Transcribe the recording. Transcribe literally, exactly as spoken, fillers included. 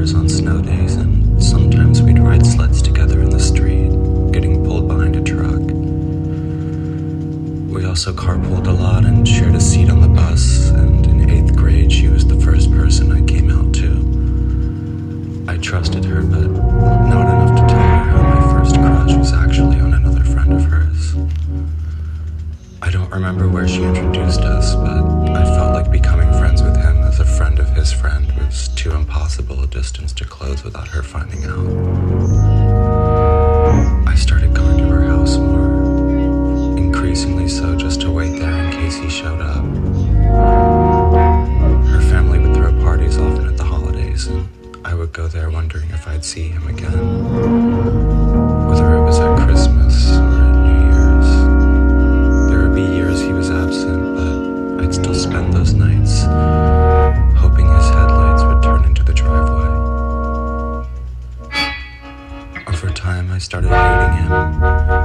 cars on snow days, and sometimes we'd ride sleds together in the street, getting pulled behind a truck. We also carpooled a lot and shared a seat on the bus, and in eighth grade she was the first person I came out to. I trusted her, but not enough to tell her how my first crush was actually on another friend of hers. I don't remember where she introduced us, but I felt like becoming friends with him as a friend of his friend was too impossible a distance to close without her finding out. I started going to her house more, increasingly so just to wait there in case he showed up. Her family would throw parties often at the holidays, and I would go there wondering if I'd see him again, whether it was at Christmas or at New Year's. There would be years he was absent, but I'd still spend those nights hoping his headlights would turn into the driveway. Over time, I started hating him.